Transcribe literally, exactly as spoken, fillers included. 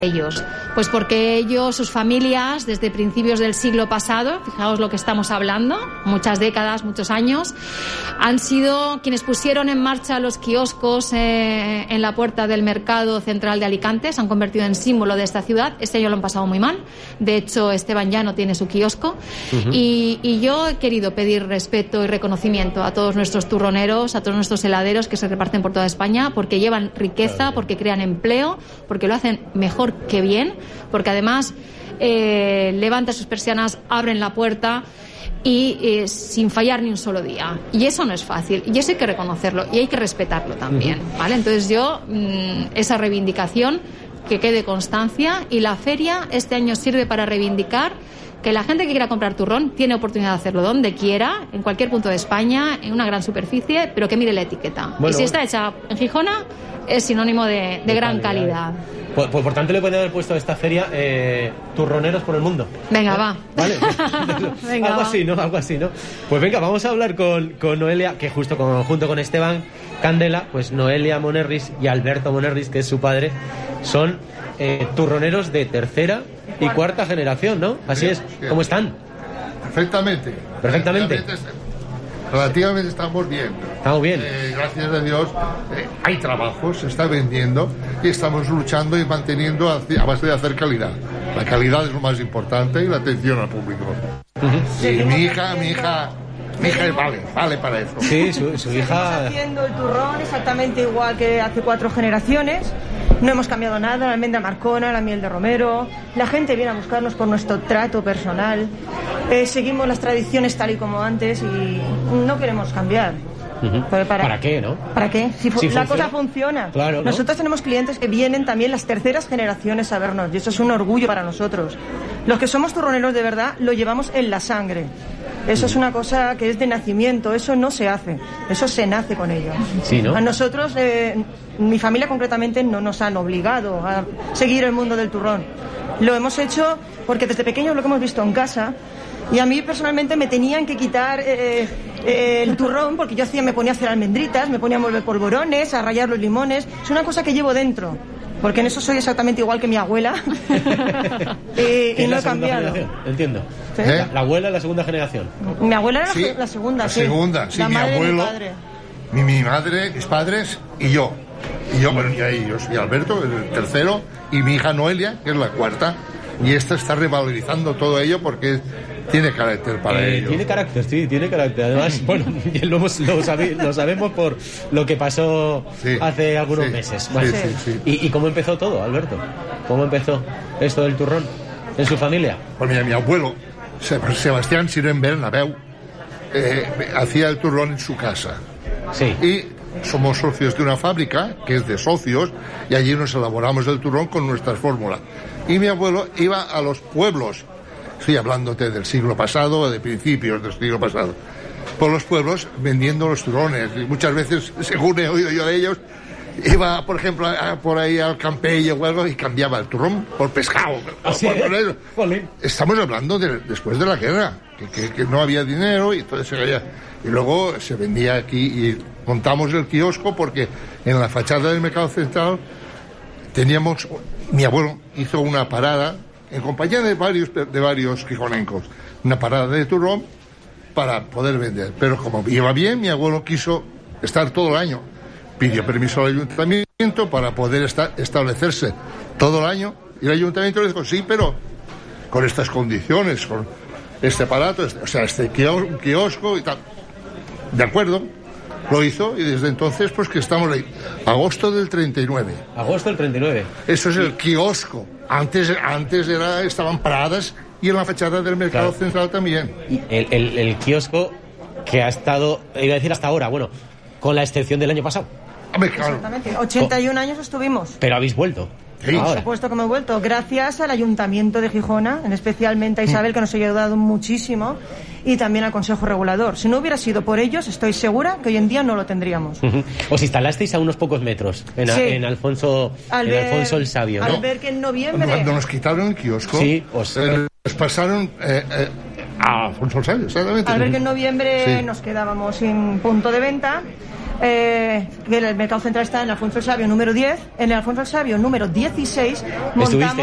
ellos? Pues porque ellos, sus familias, desde principios del siglo pasado, fijaos lo que estamos hablando, muchas décadas, muchos años, han sido quienes pusieron en marcha los kioscos eh, en la puerta del mercado central de Alicante, se han convertido en símbolo de esta ciudad. Este año lo han pasado muy mal, de hecho Esteban ya no tiene su kiosco. Uh-huh. y, y yo he querido pedir respeto y reconocimiento a todos nuestros turroneros, a todos nuestros heladeros que se reparten por toda España, porque llevan riqueza, porque crean empleo, porque lo hacen mejor que bien, porque además eh, levantan sus persianas, abren la puerta y eh, sin fallar ni un solo día. Y eso no es fácil, y eso hay que reconocerlo y hay que respetarlo también, ¿vale? Entonces yo, mmm, esa reivindicación, que quede constancia, y la feria este año sirve para reivindicar que la gente que quiera comprar turrón tiene oportunidad de hacerlo donde quiera, en cualquier punto de España, en una gran superficie, pero que mire la etiqueta. Bueno, y si está hecha en Gijona, es sinónimo de, de, de gran calidad. calidad. Pues, pues por tanto le pueden haber puesto a esta feria eh, turroneros por el mundo. Venga, ¿Eh? va. Vale. Venga, algo va. así, ¿no? Algo así, ¿no? Pues venga, vamos a hablar con, con Noelia, que justo con, junto con Esteban Candela, pues Noelia Monerris y Alberto Monerris, que es su padre, son eh, turroneros de tercera y cuarta generación, ¿no? Así es. ¿Cómo están? Perfectamente. Perfectamente. Perfectamente. Relativamente estamos bien. Estamos bien. Eh, gracias a Dios eh, hay trabajo, se está vendiendo y estamos luchando y manteniendo a, a base de hacer calidad. La calidad es lo más importante y la atención al público. Uh-huh. Y mi hija, mi hija, mi hija vale, vale para eso. Sí, su, su hija. Estamos haciendo el turrón exactamente igual que hace cuatro generaciones. No hemos cambiado nada, la almendra marcona, la miel de romero. La gente viene a buscarnos por nuestro trato personal. Eh, seguimos las tradiciones tal y como antes y no queremos cambiar. Uh-huh. Para, ¿Para qué, no? ¿Para qué? Si, fu- si la funciona, cosa funciona. Claro, ¿no? Nosotros tenemos clientes que vienen también las terceras generaciones a vernos y eso es un orgullo para nosotros. Los que somos turroneros de verdad lo llevamos en la sangre. Eso es una cosa que es de nacimiento, eso no se hace, eso se nace con ello. Sí, ¿no? A nosotros, eh, mi familia concretamente, no nos han obligado a seguir el mundo del turrón. Lo hemos hecho porque desde pequeños lo que hemos visto en casa, y a mí personalmente me tenían que quitar eh, eh, el turrón porque yo hacía, me ponía a hacer almendritas, me ponía a mover polvorones, a rallar los limones. Es una cosa que llevo dentro. Porque en eso soy exactamente igual que mi abuela. y y no he cambiado. Entiendo. ¿Sí? ¿Eh? La, la abuela es la segunda generación. Mi abuela era Sí, la, la segunda, la sí. segunda, sí, la mi madre abuelo, de mi padre. Mi, mi madre, mis padres y yo. Y yo, bueno, y ahí yo soy Alberto, el tercero, y mi hija Noelia, que es la cuarta. Y esta está revalorizando todo ello porque tiene carácter para eh, ello. Tiene carácter, sí, tiene carácter. Además, bueno, lo, hemos, lo, sabe, lo sabemos por lo que pasó sí, hace algunos sí, meses. Vale. Sí, sí, sí. ¿Y, ¿Y cómo empezó todo, Alberto? ¿Cómo empezó esto del turrón en su familia? Pues mira, mi abuelo, Sebastián Sirén Bernabeu, eh, hacía el turrón en su casa. Sí. Y somos socios de una fábrica que es de socios y allí nos elaboramos el turrón con nuestras fórmulas. Y mi abuelo iba a los pueblos, estoy hablándote del siglo pasado, de principios del siglo pasado, por los pueblos vendiendo los turrones. Y muchas veces, según he oído yo de ellos, iba, por ejemplo, a, por ahí al Campello o algo y cambiaba el turrón por pescado. ¿Así por, es? por eso. Jolín. Estamos hablando de después de la guerra, que, que, que no había dinero y entonces se veía. Y luego se vendía aquí y montamos el kiosco porque en la fachada del mercado central teníamos, mi abuelo hizo una parada en compañía de varios de varios gijonencos, una parada de turrón para poder vender. Pero como iba bien, mi abuelo quiso estar todo el año. Pidió permiso al ayuntamiento para poder estar, establecerse todo el año y el ayuntamiento le dijo sí, pero con estas condiciones, con este aparato, este, o sea, este kiosco, kiosco y tal. De acuerdo, lo hizo y desde entonces pues que estamos ahí. Agosto del treinta y nueve. Agosto del treinta y nueve. Eso es el kiosco. Antes, antes era, estaban paradas y en la fachada del mercado claro. central también. Y el, el, el kiosco que ha estado, iba a decir hasta ahora, bueno, con la excepción del año pasado. Hombre, claro. Exactamente. ochenta y un años estuvimos. Pero habéis vuelto. Sí. Por Ahora. supuesto que hemos vuelto, gracias al Ayuntamiento de Gijona, en especialmente a Isabel, que nos ha ayudado muchísimo, y también al Consejo Regulador. Si no hubiera sido por ellos, estoy segura que hoy en día no lo tendríamos. Uh-huh. Os instalasteis a unos pocos metros, en, Sí. en Alfonso Al en ver- Alfonso el Sabio, Al ¿no? ver que en noviembre... Cuando nos quitaron el kiosco, Sí, os- eh, nos pasaron eh, eh, a Alfonso el Sabio, exactamente. Al ver que en noviembre Sí. nos quedábamos sin punto de venta, Eh, que el mercado central está en Alfonso el Sabio número diez. En el Alfonso el Sabio número dieciséis montamos...